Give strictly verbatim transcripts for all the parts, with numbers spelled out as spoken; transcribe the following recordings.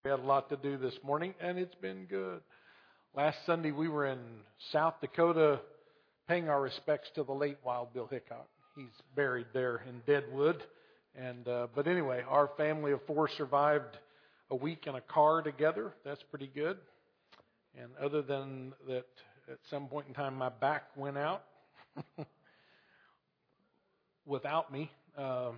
We had a lot to do this morning, and it's been good. Last Sunday, we were in South Dakota paying our respects to the late Wild Bill Hickok. He's buried there in Deadwood. And uh, but anyway, our family of four survived a week in a car together. That's pretty good. And other than that, at some point in time, my back went out without me. Um,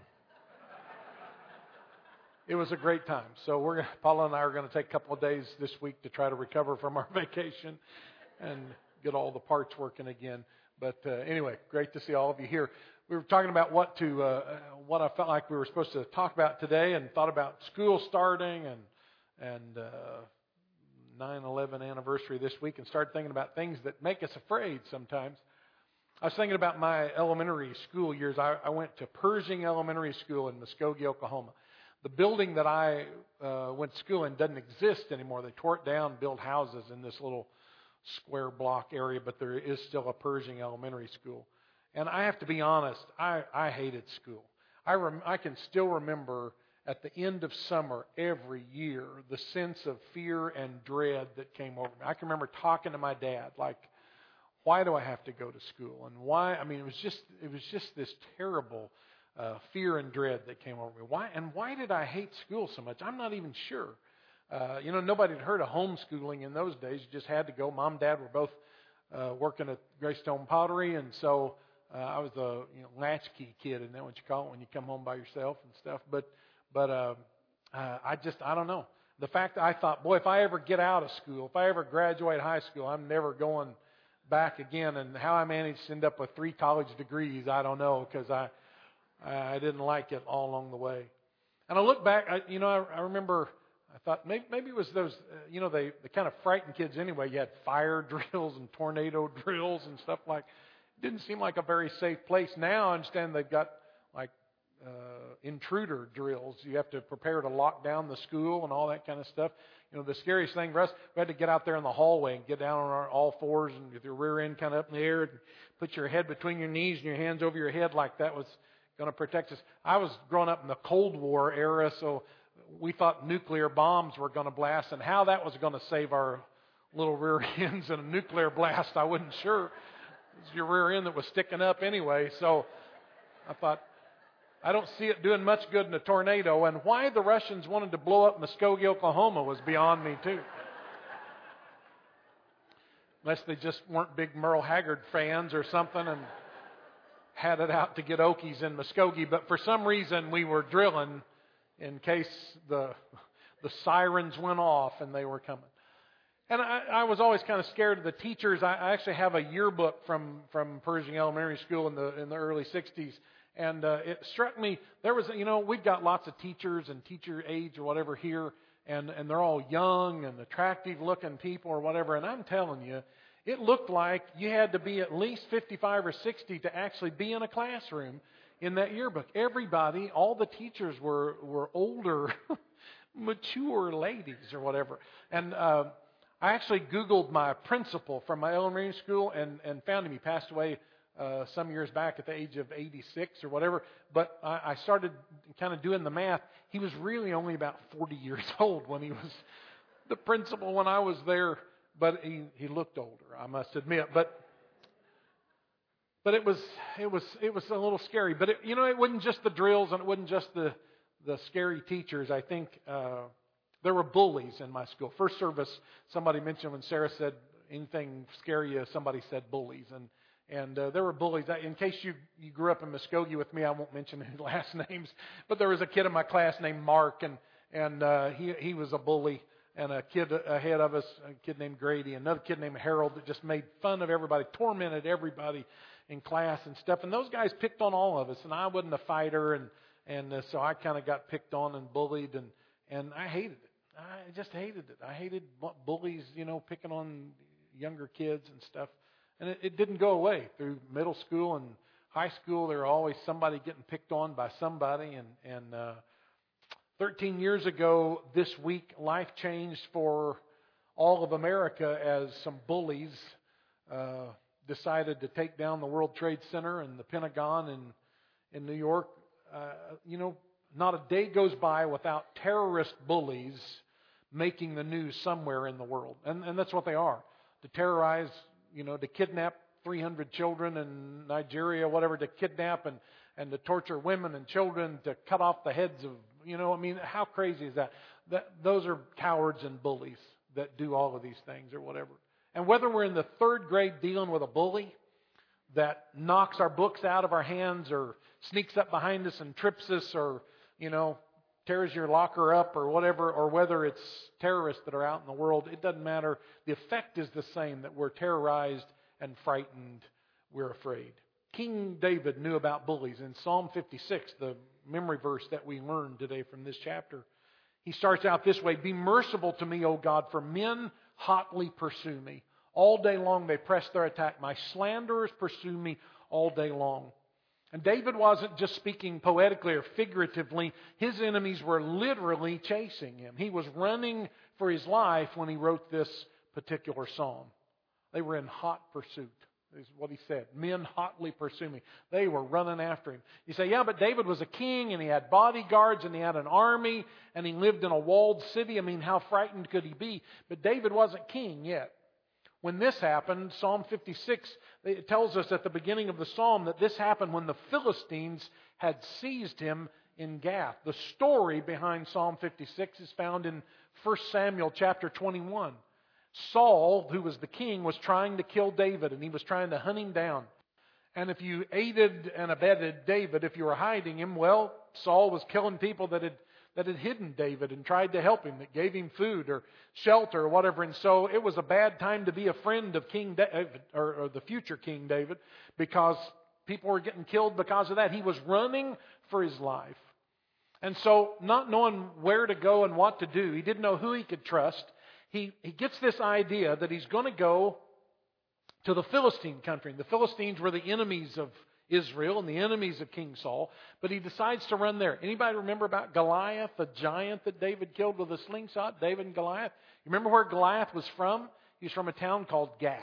It was a great time. So we're gonna, Paula and I are going to take a couple of days this week to try to recover from our vacation and get all the parts working again. But uh, anyway, great to see all of you here. We were talking about what to uh, what I felt like we were supposed to talk about today, and thought about school starting and and uh, nine eleven anniversary this week, and started thinking about things that make us afraid sometimes. I was thinking about my elementary school years. I, I went to Pershing Elementary School in Muskogee, Oklahoma. The building that I uh, went to school in doesn't exist anymore. They tore it down, built houses in this little square block area, but there is still a Pershing Elementary School. And I have to be honest, I, I hated school. I, rem- I can still remember at the end of summer every year the sense of fear and dread that came over me. I can remember talking to my dad, like, why do I have to go to school? And why? I mean, it was just it was just this terrible Uh, fear and dread that came over me. Why and why did I hate school so much? I'm not even sure. Uh, you know, nobody had heard of homeschooling in those days. You just had to go. Mom and Dad were both uh, working at Greystone Pottery, and so uh, I was the you know, latchkey kid, isn't that what you call it when you come home by yourself and stuff? But but uh, uh, I just I don't know. The fact that I thought, boy, if I ever get out of school, if I ever graduate high school, I'm never going back again. And how I managed to end up with three college degrees, I don't know, because I. I didn't like it all along the way. And I look back, I, you know, I, I remember, I thought maybe, maybe it was those, uh, you know, they, they kind of frightened kids anyway. You had fire drills and tornado drills and stuff like it didn't seem like a very safe place. Now I understand they've got like uh, intruder drills. You have to prepare to lock down the school and all that kind of stuff. You know, the scariest thing for us, we had to get out there in the hallway and get down on our all fours and with your rear end kind of up in the air and put your head between your knees and your hands over your head like that was going to protect us. I was growing up in the Cold War era, so we thought nuclear bombs were going to blast, and how that was going to save our little rear ends in a nuclear blast, I wasn't sure. It was your rear end that was sticking up anyway, so I thought, I don't see it doing much good in a tornado, and why the Russians wanted to blow up Muskogee, Oklahoma was beyond me, too. Unless they just weren't big Merle Haggard fans or something, and had it out to get Okies in Muskogee, but for some reason we were drilling in case the the sirens went off and they were coming. And I, I was always kind of scared of the teachers. I, I actually have a yearbook from from Pershing Elementary School in the in the early sixties, and uh, it struck me there was you know we've got lots of teachers and teacher age or whatever here, and and they're all young and attractive looking people or whatever, and I'm telling you, it looked like you had to be at least fifty-five or sixty to actually be in a classroom in that yearbook. Everybody, all the teachers were, were older, mature ladies or whatever. And uh, I actually Googled my principal from my elementary school and, and found him. He passed away uh, some years back at the age of eighty-six or whatever. But I, I started kind of doing the math. He was really only about forty years old when he was the principal when I was there. But he, he looked older, I must admit. But but it was it was it was a little scary. But it, you know, it wasn't just the drills and it wasn't just the the scary teachers. I think uh, there were bullies in my school. First service, somebody mentioned when Sarah said anything scary, somebody said bullies, and and uh, there were bullies. In case you you grew up in Muskogee with me, I won't mention any last names. But there was a kid in my class named Mark, and and uh, he he was a bully. And a kid ahead of us, a kid named Grady, another kid named Harold that just made fun of everybody, tormented everybody in class and stuff. And those guys picked on all of us, and I wasn't a fighter, and and uh, so I kind of got picked on and bullied, and and I hated it. I just hated it. I hated bullies, you know, picking on younger kids and stuff. And it, it didn't go away through middle school and high school. There was always somebody getting picked on by somebody, and and. Uh, Thirteen years ago this week, life changed for all of America as some bullies uh, decided to take down the World Trade Center and the Pentagon in, in New York. Uh, you know, not a day goes by without terrorist bullies making the news somewhere in the world. And, and that's what they are. To terrorize, you know, to kidnap three hundred children in Nigeria, whatever, to kidnap and, and to torture women and children, to cut off the heads of, you know, I mean, how crazy is that? that those are cowards and bullies that do all of these things or whatever. And whether we're in the third grade dealing with a bully that knocks our books out of our hands or sneaks up behind us and trips us or, you know, tears your locker up or whatever, or whether it's terrorists that are out in the world, it doesn't matter. The effect is the same, that we're terrorized and frightened, we're afraid. King David knew about bullies. In Psalm fifty-six, the memory verse that we learned today from this chapter, he starts out this way: "Be merciful to me, O God, for men hotly pursue me. All day long they press their attack. My slanderers pursue me all day long." And David wasn't just speaking poetically or figuratively. His enemies were literally chasing him. He was running for his life when he wrote this particular psalm. They were in hot pursuit, is what he said. Men hotly pursue me. They were running after him. You say, yeah, but David was a king and he had bodyguards and he had an army and he lived in a walled city. I mean, how frightened could he be? But David wasn't king yet. When this happened, Psalm fifty-six, it tells us at the beginning of the psalm that this happened when the Philistines had seized him in Gath. The story behind Psalm fifty-six is found in First Samuel chapter twenty-one. Saul, who was the king, was trying to kill David, and he was trying to hunt him down. And if you aided and abetted David, if you were hiding him, well, Saul was killing people that had that had hidden David and tried to help him, that gave him food or shelter or whatever. And so it was a bad time to be a friend of King David, or, or the future King David, because people were getting killed because of that. He was running for his life. And so, not knowing where to go and what to do, he didn't know who he could trust. He, he gets this idea that he's going to go to the Philistine country. The Philistines were the enemies of Israel and the enemies of King Saul, but he decides to run there. Anybody remember about Goliath, the giant that David killed with a slingshot? David and Goliath. You remember where Goliath was from? He was from a town called Gath.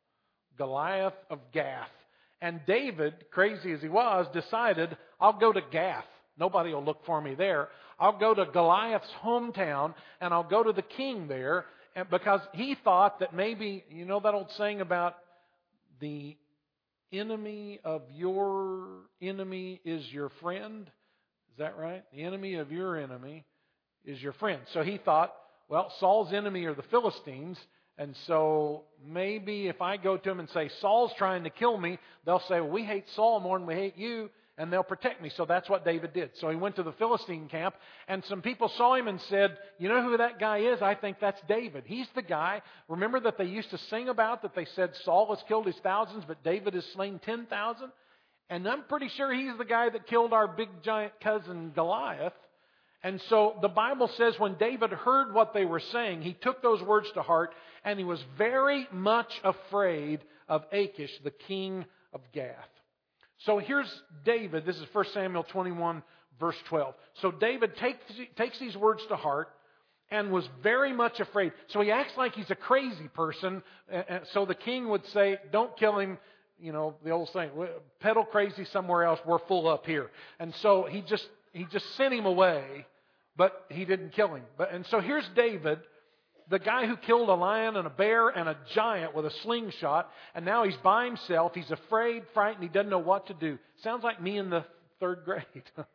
Goliath of Gath. And David, crazy as he was, decided, I'll go to Gath. Nobody will look for me there. I'll go to Goliath's hometown and I'll go to the king there, because he thought that maybe, you know that old saying about the enemy of your enemy is your friend? Is that right? The enemy of your enemy is your friend. So he thought, well, Saul's enemy are the Philistines, and so maybe if I go to them and say, Saul's trying to kill me, they'll say, well, we hate Saul more than we hate you, and they'll protect me. So that's what David did. So he went to the Philistine camp, and some people saw him and said, you know who that guy is? I think that's David. He's the guy. Remember that they used to sing about, that they said Saul has killed his thousands, but David has slain ten thousand? And I'm pretty sure he's the guy that killed our big giant cousin Goliath. And so the Bible says when David heard what they were saying, he took those words to heart, and he was very much afraid of Achish, the king of Gath. So here's David. This is First Samuel twenty-one, verse twelve. So David takes, takes these words to heart and was very much afraid. So he acts like he's a crazy person. So the king would say, don't kill him. You know, the old saying, peddle crazy somewhere else. We're full up here. And so he just he just sent him away, but he didn't kill him. But and so here's David, the guy who killed a lion and a bear and a giant with a slingshot, and now he's by himself. He's afraid, frightened. He doesn't know what to do. Sounds like me in the third grade.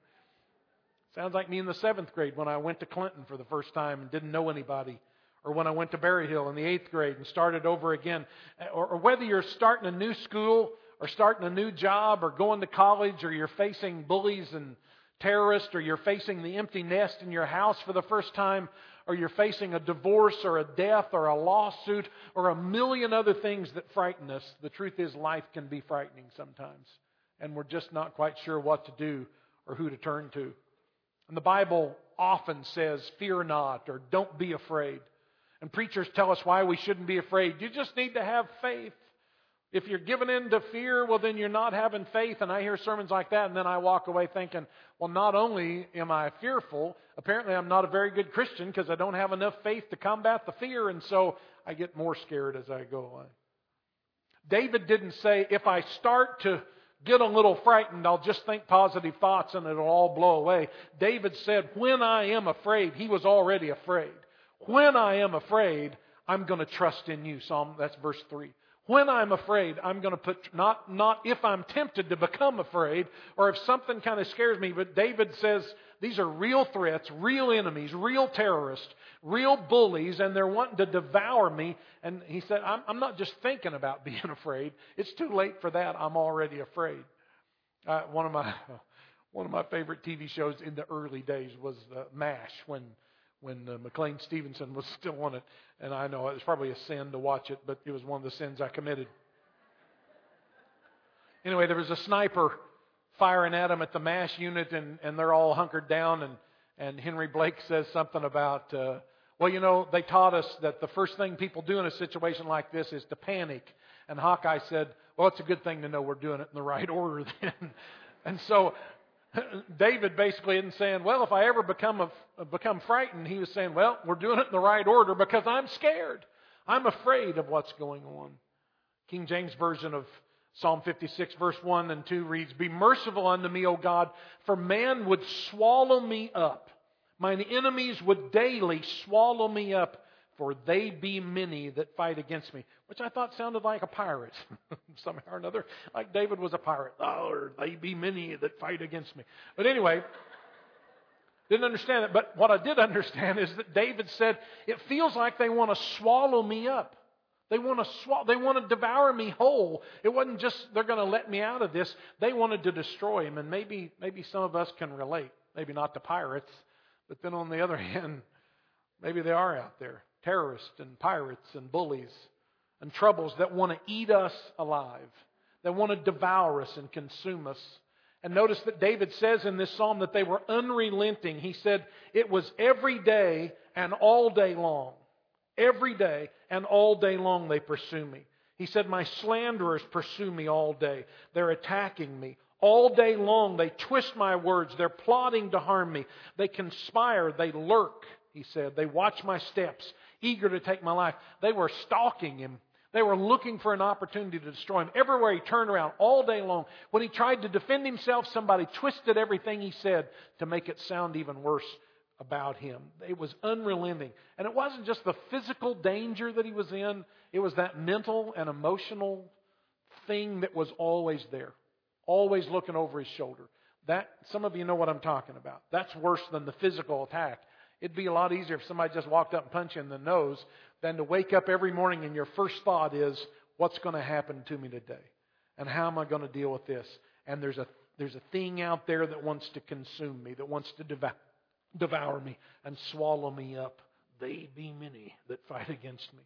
Sounds like me in the seventh grade when I went to Clinton for the first time and didn't know anybody. Or when I went to Berry Hill in the eighth grade and started over again. Or, or whether you're starting a new school or starting a new job or going to college, or you're facing bullies and terrorists, or you're facing the empty nest in your house for the first time, or you're facing a divorce or a death or a lawsuit or a million other things that frighten us. The truth is, life can be frightening sometimes, and we're just not quite sure what to do or who to turn to. And the Bible often says, fear not, or don't be afraid. And preachers tell us why we shouldn't be afraid. You just need to have faith. If you're giving in to fear, well, then you're not having faith. And I hear sermons like that, and then I walk away thinking, well, not only am I fearful, apparently I'm not a very good Christian because I don't have enough faith to combat the fear, and so I get more scared as I go on. David didn't say, if I start to get a little frightened, I'll just think positive thoughts and it'll all blow away. David said, when I am afraid, he was already afraid. When I am afraid, I'm going to trust in you. Psalm, that's verse three. When I'm afraid, I'm going to put, not, not if I'm tempted to become afraid, or if something kind of scares me, but David says these are real threats, real enemies, real terrorists, real bullies, and they're wanting to devour me. And he said, I'm, I'm not just thinking about being afraid. It's too late for that. I'm already afraid. Uh, one of my one of my favorite T V shows in the early days was uh, MASH, when when uh, McLean Stevenson was still on it. And I know it was probably a sin to watch it, but it was one of the sins I committed. Anyway, there was a sniper firing at them at the MASH unit, and, and they're all hunkered down. And, and Henry Blake says something about, uh, well, you know, they taught us that the first thing people do in a situation like this is to panic. And Hawkeye said, well, it's a good thing to know we're doing it in the right order then. And so David basically isn't saying, well, if I ever become a, become frightened, he was saying, well, we're doing it in the right order because I'm scared. I'm afraid of what's going on. King James Version of Psalm fifty-six, verse one and two reads, be merciful unto me, O God, for man would swallow me up. Mine enemies would daily swallow me up, for they be many that fight against me. Which I thought sounded like a pirate, somehow or another. Like David was a pirate. Oh, they be many that fight against me. But anyway, didn't understand it. But what I did understand is that David said, it feels like they want to swallow me up. They want to swallow, they want to devour me whole. It wasn't just they're going to let me out of this. They wanted to destroy him. And maybe, maybe some of us can relate. Maybe not to pirates. But then on the other hand, maybe they are out there. Terrorists and pirates and bullies and troubles that want to eat us alive, that want to devour us and consume us. And notice that David says in this psalm that they were unrelenting. He said it was every day and all day long. Every day and all day long they pursue me. He said, my slanderers pursue me all day. They're attacking me. All day long they twist my words. They're plotting to harm me. They conspire. They lurk, he said. They watch my steps, eager to take my life. They were stalking him. They were looking for an opportunity to destroy him. Everywhere he turned around, all day long. When he tried to defend himself, somebody twisted everything he said to make it sound even worse about him. It was unrelenting. And it wasn't just the physical danger that he was in. It was that mental and emotional thing that was always there. Always looking over his shoulder. That, some of you know what I'm talking about. That's worse than the physical attack. It'd be a lot easier if somebody just walked up and punched you in the nose than to wake up every morning and your first thought is, what's going to happen to me today? And how am I going to deal with this? And there's a there's a thing out there that wants to consume me, that wants to devour, devour me and swallow me up. They be many that fight against me.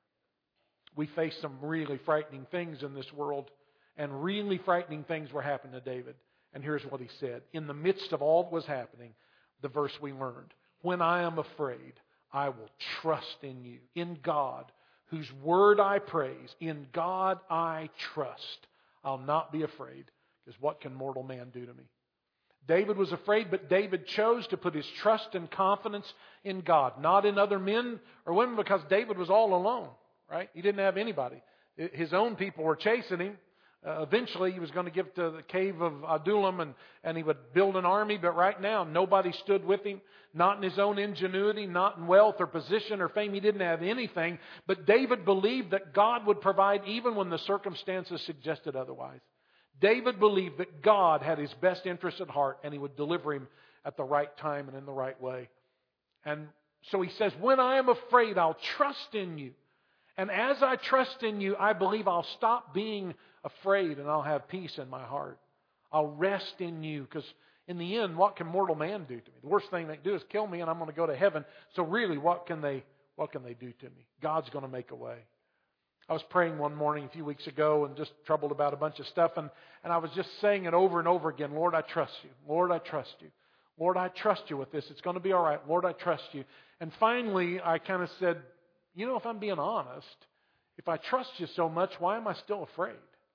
We face some really frightening things in this world, and really frightening things were happening to David. And here's what he said. In the midst of all that was happening, the verse we learned, when I am afraid, I will trust in you, in God, whose word I praise. In God I trust. I'll not be afraid, because what can mortal man do to me? David was afraid, but David chose to put his trust and confidence in God, not in other men or women, because David was all alone, right? He didn't have anybody. His own people were chasing him. Uh, eventually, he was going to get to the cave of Adullam and, and he would build an army. But right now, nobody stood with him. Not in his own ingenuity, not in wealth or position or fame. He didn't have anything. But David believed that God would provide even when the circumstances suggested otherwise. David believed that God had his best interest at heart and he would deliver him at the right time and in the right way. And so he says, when I am afraid, I'll trust in you. And as I trust in you, I believe I'll stop being afraid and I'll have peace in my heart. I'll rest in you, because in the end, what can mortal man do to me? The worst thing they can do is kill me and I'm going to go to heaven. So really, what can they what can they do to me? God's going to make a way. I was praying one morning a few weeks ago and just troubled about a bunch of stuff. And, and I was just saying it over and over again. Lord, I trust you. Lord, I trust you. Lord, I trust you with this. It's going to be all right. Lord, I trust you. And finally, I kind of said, you know, if I'm being honest, if I trust you so much, why am I still afraid?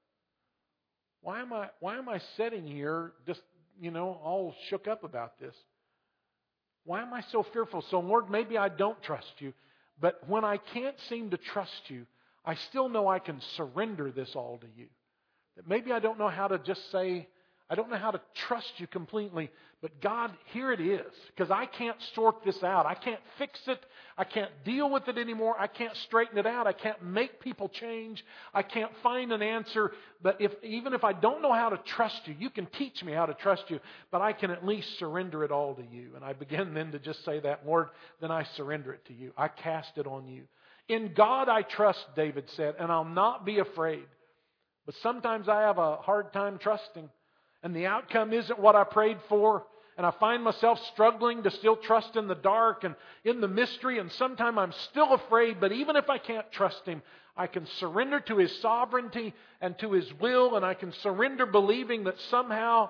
Why am I why am I sitting here just, you know, all shook up about this? Why am I so fearful? So, Lord, maybe I don't trust you. But when I can't seem to trust you, I still know I can surrender this all to you. That maybe I don't know how to just say, I don't know how to trust you completely, but God, here it is. Because I can't sort this out. I can't fix it. I can't deal with it anymore. I can't straighten it out. I can't make people change. I can't find an answer. But if even if I don't know how to trust you, you can teach me how to trust you. But I can at least surrender it all to you. And I begin then to just say that, Lord, then I surrender it to you. I cast it on you. In God I trust, David said, and I'll not be afraid. But sometimes I have a hard time trusting. And the outcome isn't what I prayed for. And I find myself struggling to still trust in the dark and in the mystery. And sometimes I'm still afraid. But even if I can't trust Him, I can surrender to His sovereignty and to His will. And I can surrender believing that somehow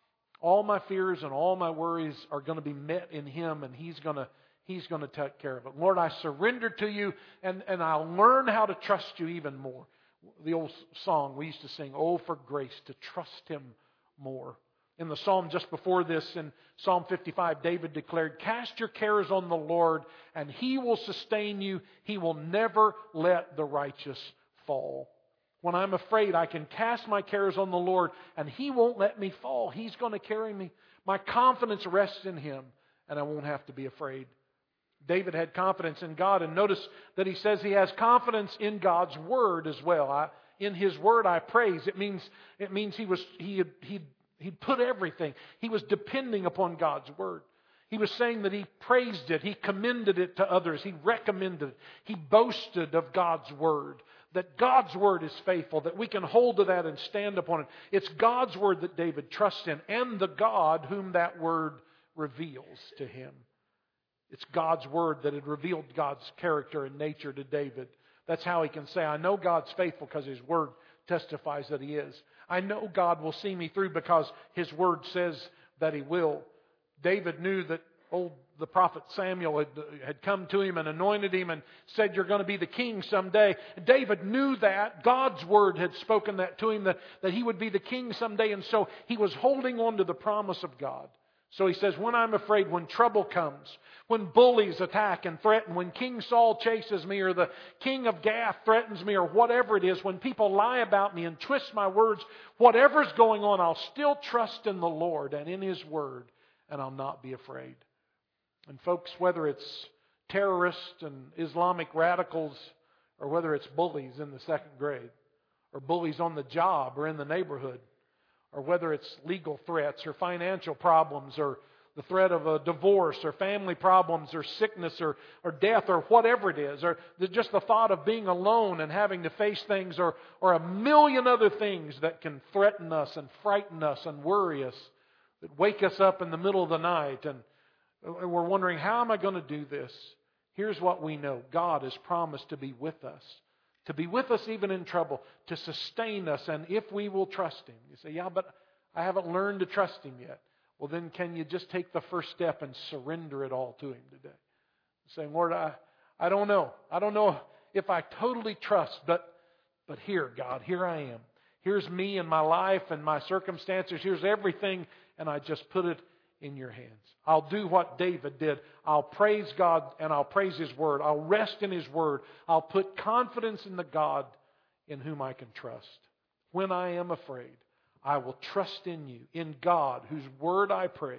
all my fears and all my worries are going to be met in Him. And He's going to He's going to take care of it. Lord, I surrender to you. And, and I'll learn how to trust you even more. The old song we used to sing, "Oh, for grace to trust Him more." In the psalm just before this, in Psalm fifty-five, David declared, "Cast your cares on the Lord, and He will sustain you. He will never let the righteous fall." When I'm afraid, I can cast my cares on the Lord, and He won't let me fall. He's going to carry me. My confidence rests in Him, and I won't have to be afraid. David had confidence in God, and notice that he says he has confidence in God's Word as well. I, in His Word I praise. It means it means he was he had, he he put everything. He was depending upon God's Word. He was saying that he praised it, he commended it to others, he recommended it, he boasted of God's Word. That God's Word is faithful, that we can hold to that and stand upon it. It's God's Word that David trusts in, and the God whom that Word reveals to him. It's God's Word that had revealed God's character and nature to David. That's how he can say, I know God's faithful because His Word testifies that He is. I know God will see me through because His Word says that He will. David knew that old the prophet Samuel had, had come to him and anointed him and said, "You're going to be the king someday." David knew that. God's Word had spoken that to him, that, that he would be the king someday. And so he was holding on to the promise of God. So he says, when I'm afraid, when trouble comes, when bullies attack and threaten, when King Saul chases me, or the king of Gath threatens me, or whatever it is, when people lie about me and twist my words, whatever's going on, I'll still trust in the Lord and in His Word, and I'll not be afraid. And folks, whether it's terrorists and Islamic radicals, or whether it's bullies in the second grade, or bullies on the job or in the neighborhood, or whether it's legal threats or financial problems or the threat of a divorce or family problems or sickness or, or death or whatever it is, or just the thought of being alone and having to face things, or, or a million other things that can threaten us and frighten us and worry us, that wake us up in the middle of the night and we're wondering, how am I going to do this? Here's what we know. God has promised to be with us. To be with us even in trouble, to sustain us, and if we will trust Him. You say, yeah, but I haven't learned to trust Him yet. Well, then can you just take the first step and surrender it all to Him today? Saying, Lord, I, I don't know. I don't know if I totally trust, but, but here, God, here I am. Here's me and my life and my circumstances. Here's everything, and I just put it in your hands. I'll do what David did. I'll praise God and I'll praise His Word. I'll rest in His Word. I'll put confidence in the God in whom I can trust. When I am afraid, I will trust in you, in God, whose Word I praise.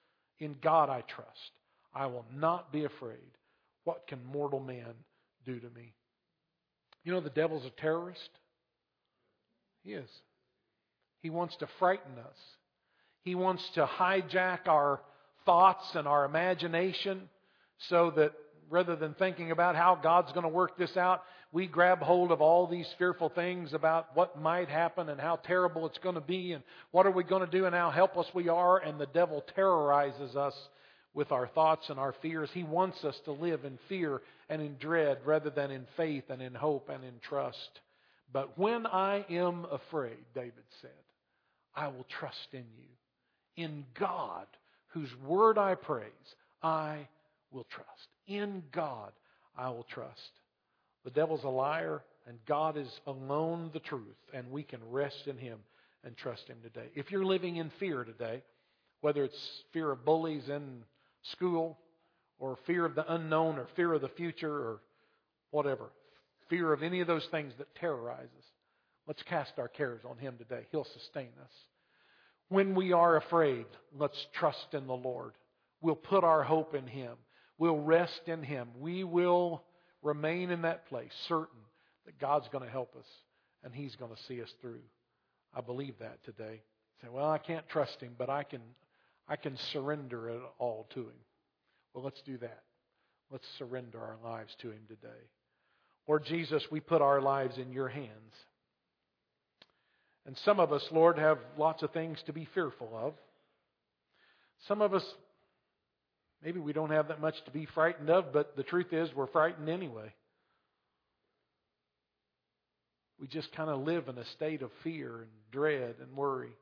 In God I trust. I will not be afraid. What can mortal man do to me? You know the devil's a terrorist? He is. He wants to frighten us. He wants to hijack our thoughts and our imagination so that rather than thinking about how God's going to work this out, we grab hold of all these fearful things about what might happen and how terrible it's going to be and what are we going to do and how helpless we are, and the devil terrorizes us with our thoughts and our fears. He wants us to live in fear and in dread rather than in faith and in hope and in trust. But when I am afraid, David said, I will trust in you. In God, whose Word I praise, I will trust. In God, I will trust. The devil's a liar, and God is alone the truth, and we can rest in Him and trust Him today. If you're living in fear today, whether it's fear of bullies in school, or fear of the unknown, or fear of the future, or whatever, fear of any of those things that terrorize us, let's cast our cares on Him today. He'll sustain us. When we are afraid, let's trust in the Lord. We'll put our hope in Him. We'll rest in Him. We will remain in that place, certain that God's going to help us and He's going to see us through. I believe that today. Say, well, I can't trust Him, but I can, I can surrender it all to Him. Well, let's do that. Let's surrender our lives to Him today. Lord Jesus, we put our lives in Your hands. And some of us, Lord, have lots of things to be fearful of. Some of us, maybe we don't have that much to be frightened of, but the truth is we're frightened anyway. We just kind of live in a state of fear and dread and worry.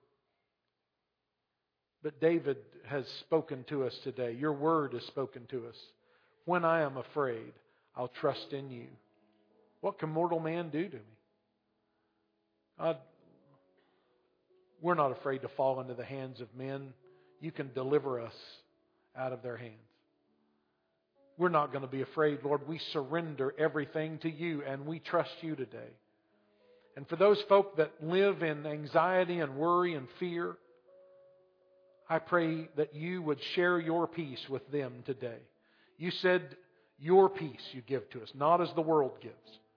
But David has spoken to us today. Your word has spoken to us. When I am afraid, I'll trust in You. What can mortal man do to me? God, we're not afraid to fall into the hands of men. You can deliver us out of their hands. We're not going to be afraid, Lord. We surrender everything to You and we trust You today. And for those folk that live in anxiety and worry and fear, I pray that You would share Your peace with them today. You said Your peace You give to us, not as the world gives.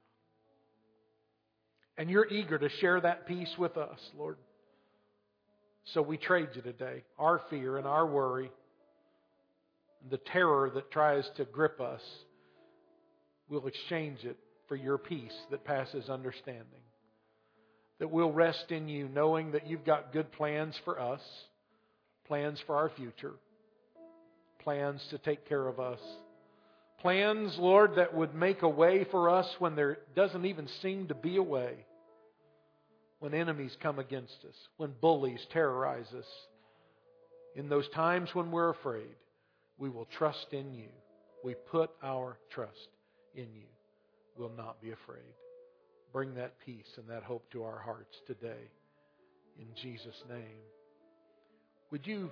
And You're eager to share that peace with us, Lord. So we trade You today, our fear and our worry, the terror that tries to grip us. We'll exchange it for Your peace that passes understanding. That we'll rest in You, knowing that You've got good plans for us, plans for our future, plans to take care of us. Plans, Lord, that would make a way for us when there doesn't even seem to be a way. When enemies come against us, when bullies terrorize us. In those times when we're afraid, we will trust in You. We put our trust in You. We'll not be afraid. Bring that peace and that hope to our hearts today. In Jesus' name. Would you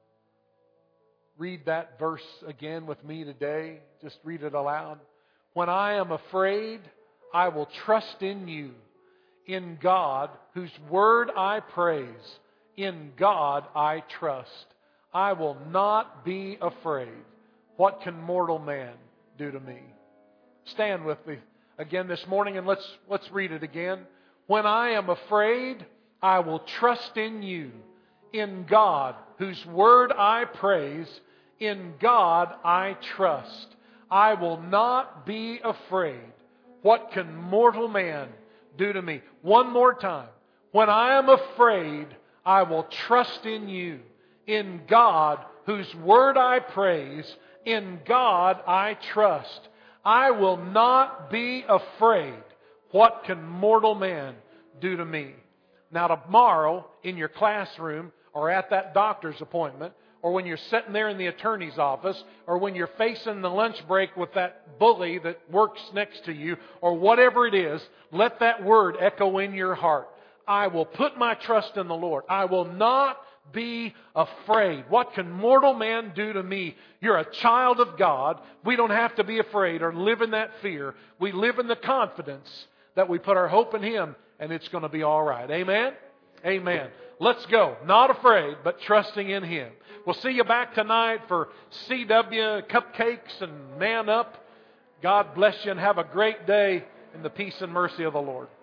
read that verse again with me today? Just read it aloud. When I am afraid, I will trust in You. In God, whose word I praise. In God I trust. I will not be afraid. What can mortal man do to me? Stand with me again this morning and let's, let's read it again. When I am afraid, I will trust in You. In God, whose word I praise. In God I trust. I will not be afraid. What can mortal man do to me? One more time. When I am afraid, I will trust in You. In God, whose word I praise. In God I trust. I will not be afraid. What can mortal man do to me? Now tomorrow, in your classroom, or at that doctor's appointment, or when you're sitting there in the attorney's office, or when you're facing the lunch break with that bully that works next to you, or whatever it is, let that word echo in your heart. I will put my trust in the Lord. I will not be afraid. What can mortal man do to me? You're a child of God. We don't have to be afraid or live in that fear. We live in the confidence that we put our hope in Him and it's going to be all right. Amen? Amen. Let's go. Not afraid, but trusting in Him. We'll see you back tonight for C W, cupcakes, and Man Up. God bless you and have a great day in the peace and mercy of the Lord.